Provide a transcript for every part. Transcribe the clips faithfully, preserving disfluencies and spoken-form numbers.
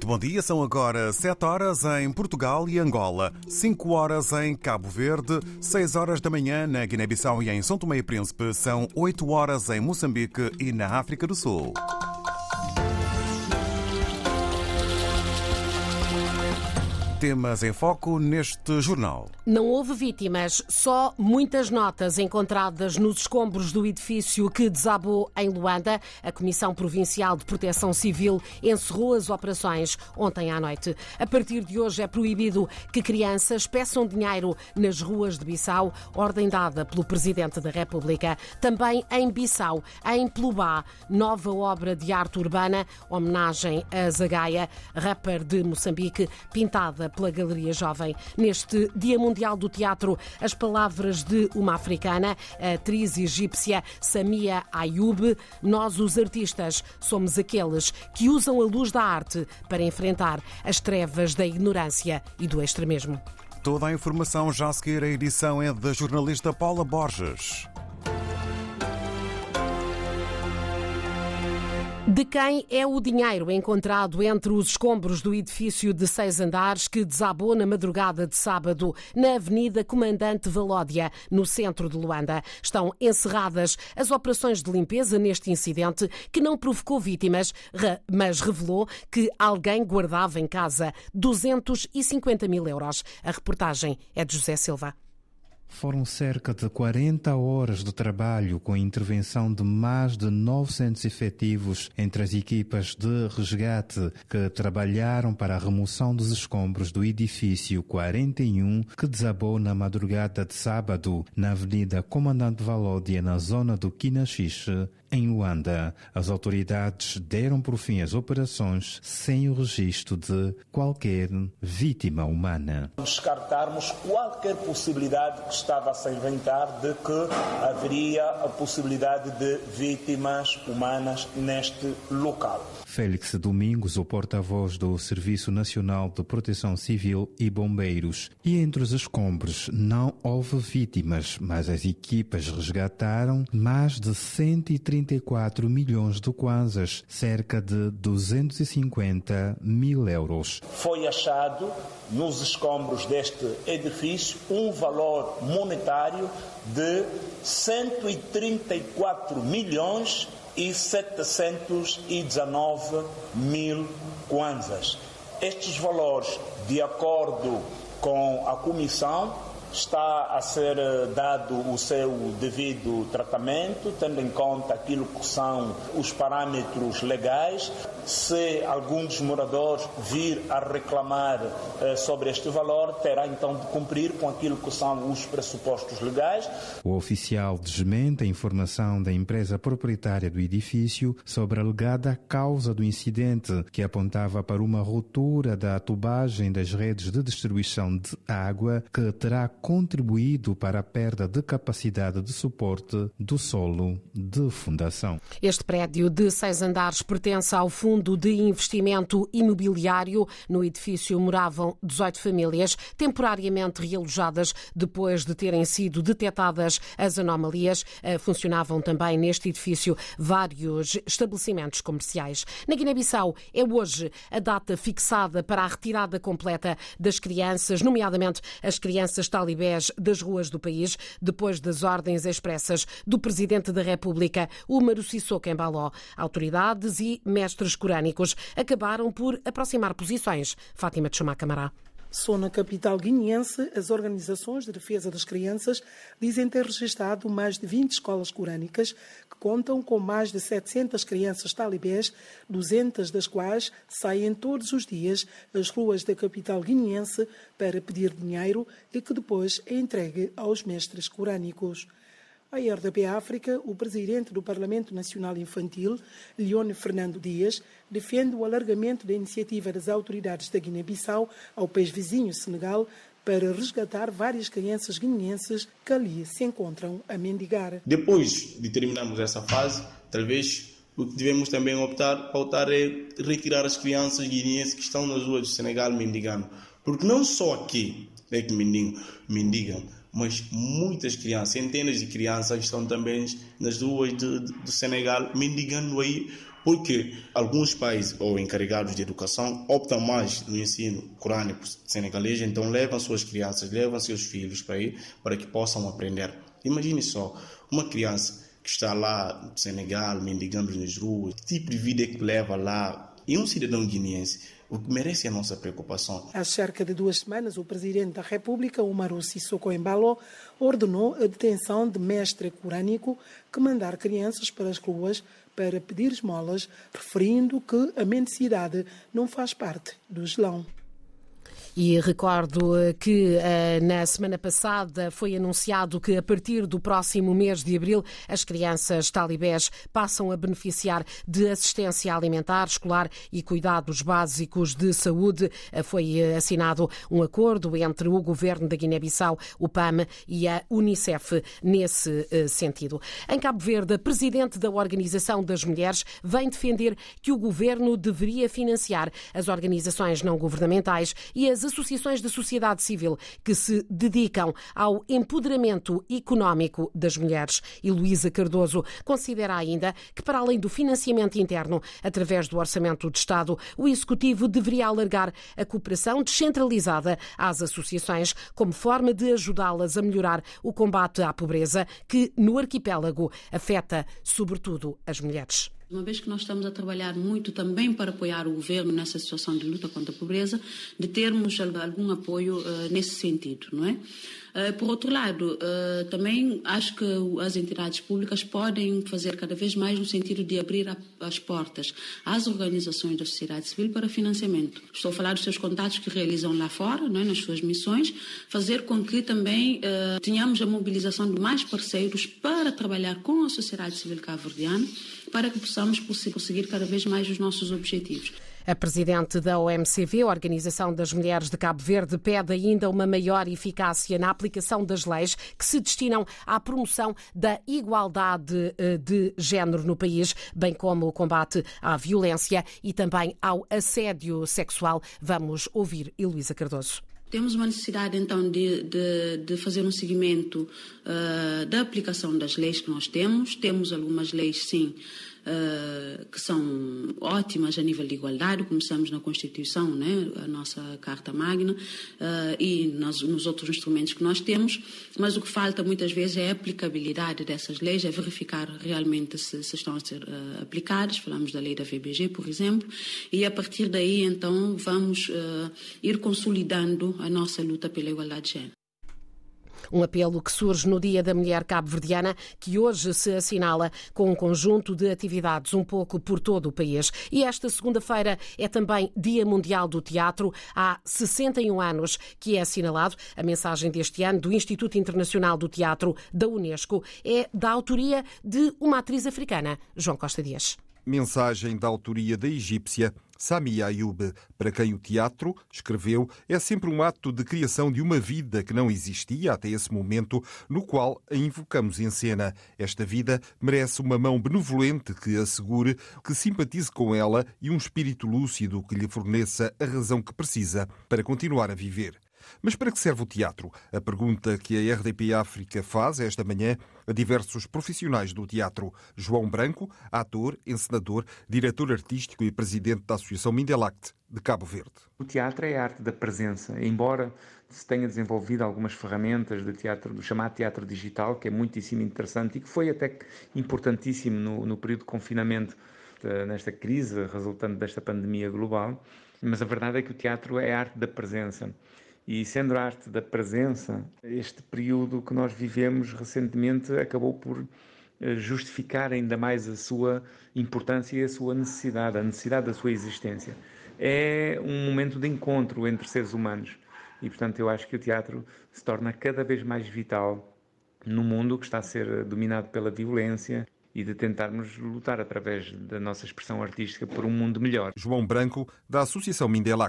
Muito bom dia, são agora sete horas em Portugal e Angola, cinco horas em Cabo Verde, seis horas da manhã na Guiné-Bissau e em São Tomé e Príncipe, são oito horas em Moçambique e na África do Sul. Temas em foco neste jornal. Não houve vítimas, só muitas notas encontradas nos escombros do edifício que desabou em Luanda. A Comissão Provincial de Proteção Civil encerrou as operações ontem à noite. A partir de hoje é proibido que crianças peçam dinheiro nas ruas de Bissau, ordem dada pelo Presidente da República. Também em Bissau, em Plubá, nova obra de arte urbana, homenagem a Zagaia, rapper de Moçambique, pintada pela Galeria Jovem. Neste Dia Mundial do Teatro, as palavras de uma africana, a atriz egípcia Samia Ayoub: nós, os artistas, somos aqueles que usam a luz da arte para enfrentar as trevas da ignorância e do extremismo. Toda a informação já a seguir. A edição é da jornalista Paula Borges. De quem é o dinheiro encontrado entre os escombros do edifício de seis andares que desabou na madrugada de sábado na Avenida Comandante Valódia, no centro de Luanda? Estão encerradas as operações de limpeza neste incidente que não provocou vítimas, mas revelou que alguém guardava em casa duzentos e cinquenta mil euros. A reportagem é de José Silva. Foram cerca de quarenta horas de trabalho com a intervenção de mais de novecentos efetivos entre as equipas de resgate que trabalharam para a remoção dos escombros do edifício quarenta e um que desabou na madrugada de sábado na Avenida Comandante Valódia, na zona do Quinaxixe, em Luanda. As autoridades deram por fim as operações sem o registro de qualquer vítima humana. Descartarmos qualquer possibilidade que estava a se inventar de que haveria a possibilidade de vítimas humanas neste local. Félix Domingos, o porta-voz do Serviço Nacional de Proteção Civil e Bombeiros. E entre os escombros não houve vítimas, mas as equipas resgataram mais de cento e trinta e quatro milhões de kwanzas, cerca de duzentos e cinquenta mil euros. Foi achado nos escombros deste edifício um valor monetário de cento e trinta e quatro milhões e setecentos e dezenove mil kwanzas. Estes valores, de acordo com a Comissão, está a ser dado o seu devido tratamento, tendo em conta aquilo que são os parâmetros legais. Se algum dos moradores vir a reclamar eh, sobre este valor, terá então de cumprir com aquilo que são os pressupostos legais. O oficial desmente a informação da empresa proprietária do edifício sobre a alegada causa do incidente, que apontava para uma ruptura da tubagem das redes de distribuição de água que terá contribuído para a perda de capacidade de suporte do solo de fundação. Este prédio de seis andares pertence ao Fundo de Investimento Imobiliário. No edifício moravam dezoito famílias, temporariamente realojadas depois de terem sido detectadas as anomalias. Funcionavam também neste edifício vários estabelecimentos comerciais. Na Guiné-Bissau é hoje a data fixada para a retirada completa das crianças, nomeadamente as crianças talibés das ruas do país, depois das ordens expressas do Presidente da República, Umaru Sissoko Embaló. Autoridades e mestres corânicos acabaram por aproximar posições. Fátima de Chumá Camará. Só na capital guineense, as organizações de defesa das crianças dizem ter registrado mais de vinte escolas corânicas que contam com mais de setecentas crianças talibés, duzentas das quais saem todos os dias às ruas da capital guineense para pedir dinheiro e que depois é entregue aos mestres corânicos. A R D P África, o presidente do Parlamento Nacional Infantil, Leone Fernando Dias, defende o alargamento da iniciativa das autoridades da Guiné-Bissau ao país vizinho Senegal para resgatar várias crianças guineenses que ali se encontram a mendigar. Depois de terminarmos essa fase, talvez o que devemos também optar, optar é retirar as crianças guineenses que estão nas ruas do Senegal mendigando. Porque não só aqui é que mendigam, mendigam mas muitas crianças, centenas de crianças estão também nas ruas de, de, do Senegal mendigando aí Porque alguns pais ou encarregados de educação optam mais no ensino corânico senegalês, então levam suas crianças, levam seus filhos para ir, para que possam aprender. Imagine só, uma criança que está lá no Senegal, mendigando nas ruas, que tipo de vida é que leva lá? E um cidadão guineense, o que merece a nossa preocupação. Há cerca de duas semanas, o Presidente da República, Umaru Sissoko Embalo, ordenou a detenção de mestre corânico que mandar crianças para as ruas para pedir esmolas, referindo que a mendicidade não faz parte do Islão. E recordo que na semana passada foi anunciado que a partir do próximo mês de abril as crianças talibés passam a beneficiar de assistência alimentar, escolar e cuidados básicos de saúde. Foi assinado um acordo entre o governo da Guiné-Bissau, o P A M e a Unicef nesse sentido. Em Cabo Verde, a presidente da Organização das Mulheres vem defender que o governo deveria financiar as organizações não governamentais e as associações da sociedade civil que se dedicam ao empoderamento económico das mulheres. E Luísa Cardoso considera ainda que, para além do financiamento interno através do Orçamento de Estado, o Executivo deveria alargar a cooperação descentralizada às associações como forma de ajudá-las a melhorar o combate à pobreza que, no arquipélago, afeta sobretudo as mulheres. Uma vez que nós estamos a trabalhar muito também para apoiar o governo nessa situação de luta contra a pobreza, de termos algum apoio uh, nesse sentido, não é? Uh, por outro lado, uh, também acho que as entidades públicas podem fazer cada vez mais no sentido de abrir a, as portas às organizações da sociedade civil para financiamento. Estou a falar dos seus contatos que realizam lá fora, não é? Nas suas missões, fazer com que também uh, tenhamos a mobilização de mais parceiros para trabalhar com a sociedade civil cabo-verdiana, para que possamos conseguir cada vez mais os nossos objetivos. A presidente da O M C V, Organização das Mulheres de Cabo Verde, pede ainda uma maior eficácia na aplicação das leis que se destinam à promoção da igualdade de género no país, bem como o combate à violência e também ao assédio sexual. Vamos ouvir Heloísa Cardoso. Temos uma necessidade, então, de, de, de fazer um seguimento uh, da aplicação das leis que nós temos. Temos algumas leis, sim, uh, que são ótimas a nível de igualdade. Começamos na Constituição, né, a nossa Carta Magna, uh, e nos, nos outros instrumentos que nós temos. Mas o que falta, muitas vezes, é a aplicabilidade dessas leis, é verificar realmente se, se estão a ser uh, aplicadas. Falamos da lei da V B G, por exemplo. E, a partir daí, então, vamos uh, ir consolidando a nossa luta pela igualdade de género. Um apelo que surge no Dia da Mulher Cabo-Verdiana, que hoje se assinala com um conjunto de atividades um pouco por todo o país. E esta segunda-feira é também Dia Mundial do Teatro. Há sessenta e um anos que é assinalado. A mensagem deste ano do Instituto Internacional do Teatro da Unesco é da autoria de uma atriz africana, João Costa Dias. Mensagem da autoria da egípcia Samia Ayoub, para quem o teatro, escreveu, é sempre um ato de criação de uma vida que não existia até esse momento, no qual a invocamos em cena. Esta vida merece uma mão benevolente que assegure, que simpatize com ela e um espírito lúcido que lhe forneça a razão que precisa para continuar a viver. Mas para que serve o teatro? A pergunta que a R D P África faz esta manhã a diversos profissionais do teatro. João Branco, ator, encenador, diretor artístico e presidente da Associação Mindelact de Cabo Verde. O teatro é a arte da presença, embora se tenha desenvolvido algumas ferramentas de teatro, do chamado teatro digital, que é muitíssimo interessante e que foi até importantíssimo no, no período de confinamento, nesta crise resultante desta pandemia global, mas a verdade é que o teatro é a arte da presença. E sendo a arte da presença, este período que nós vivemos recentemente acabou por justificar ainda mais a sua importância e a sua necessidade, a necessidade da sua existência. É um momento de encontro entre seres humanos e, portanto, eu acho que o teatro se torna cada vez mais vital no mundo que está a ser dominado pela violência e de tentarmos lutar através da nossa expressão artística por um mundo melhor. João Branco, da Associação Mindelact,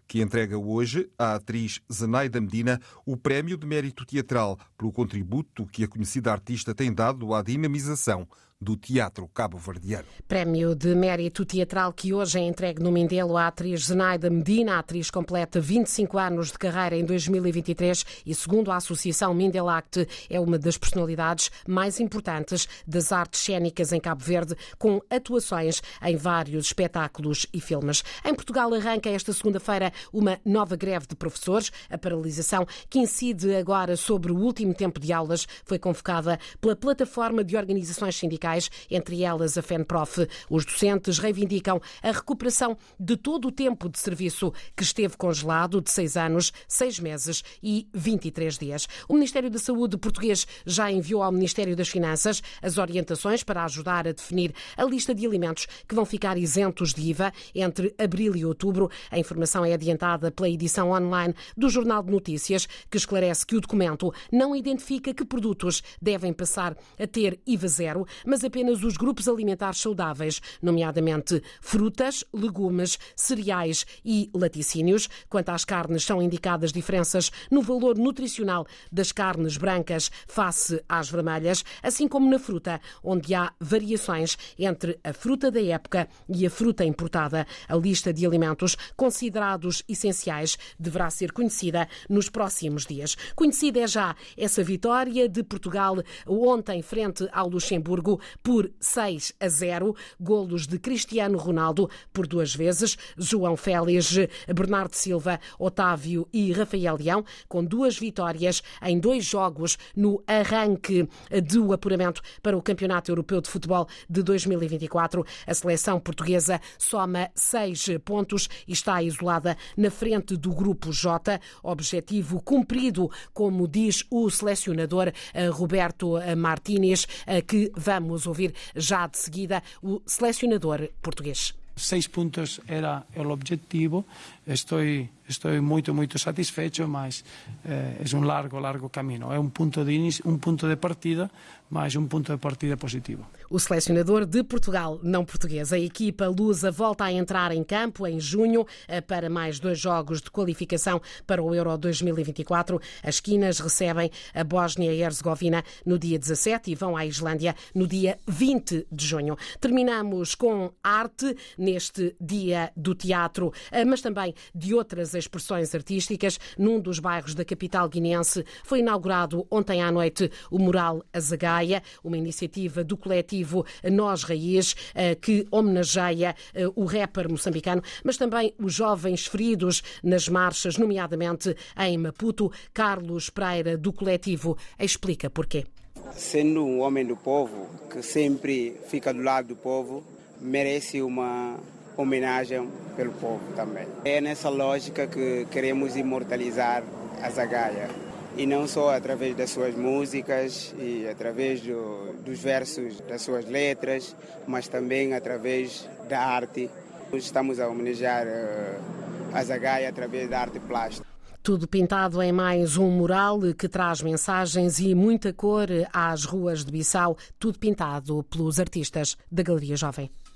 que entrega hoje à atriz Zenaida Medina o Prémio de Mérito Teatral pelo contributo que a conhecida artista tem dado à dinamização do teatro cabo-verdiano. Prémio de Mérito Teatral que hoje é entregue no Mindelo à atriz Zenaida Medina. A atriz completa vinte e cinco anos de carreira em dois mil e vinte e três e, segundo a Associação Mindelact, é uma das personalidades mais importantes das artes cênicas em Cabo Verde, com atuações em vários espetáculos e filmes. Em Portugal arranca esta segunda-feira uma nova greve de professores. A paralisação, que incide agora sobre o último tempo de aulas, foi convocada pela plataforma de organizações sindicais, entre elas a FENPROF. Os docentes reivindicam a recuperação de todo o tempo de serviço que esteve congelado, de seis anos, seis meses e vinte e três dias. O Ministério da Saúde português já enviou ao Ministério das Finanças as orientações para ajudar a definir a lista de alimentos que vão ficar isentos de I V A entre abril e outubro. A informação é adiantada pela edição online do Jornal de Notícias, que esclarece que o documento não identifica que produtos devem passar a ter I V A zero, mas apenas os grupos alimentares saudáveis, nomeadamente frutas, legumes, cereais e laticínios. Quanto às carnes, são indicadas diferenças no valor nutricional das carnes brancas face às vermelhas, assim como na fruta, onde há variações entre a fruta da época e a fruta importada. A lista de alimentos considerados essenciais deverá ser conhecida nos próximos dias. Conhecida é já essa vitória de Portugal ontem frente ao Luxemburgo por seis a zero, golos de Cristiano Ronaldo por duas vezes, João Félix, Bernardo Silva, Otávio e Rafael Leão, com duas vitórias em dois jogos no arranque do apuramento para o Campeonato Europeu de Futebol de dois mil e vinte e quatro. A seleção portuguesa soma seis pontos e está isolada na frente do Grupo J, objetivo cumprido, como diz o selecionador Roberto Martínez, que vamos ouvir já de seguida o selecionador português. Seis pontos era o objetivo. Estou, estou muito, muito satisfeito, mas eh, é um largo, largo caminho. É um ponto de início, um ponto de partida, mas um ponto de partida positivo. O selecionador de Portugal, não português. A equipa lusa volta a entrar em campo em junho para mais dois jogos de qualificação para o Euro dois mil e vinte e quatro. As quinas recebem a Bósnia e Herzegovina no dia dezassete e vão à Islândia no dia vinte de junho. Terminamos com arte neste dia do teatro, mas também de outras expressões artísticas. Num dos bairros da capital guineense foi inaugurado ontem à noite o mural Azagaia, uma iniciativa do coletivo Nós Raiz, que homenageia o rapper moçambicano, mas também os jovens feridos nas marchas, nomeadamente em Maputo. Carlos Pereira, do coletivo, explica porquê. Sendo um homem do povo, que sempre fica do lado do povo, merece uma homenagem pelo povo também. É nessa lógica que queremos imortalizar Azagaia. E não só através das suas músicas e através do, dos versos das suas letras, mas também através da arte. Estamos a homenagear uh, Azagaia através da arte plástica. Tudo pintado em mais um mural que traz mensagens e muita cor às ruas de Bissau, tudo pintado pelos artistas da Galeria Jovem.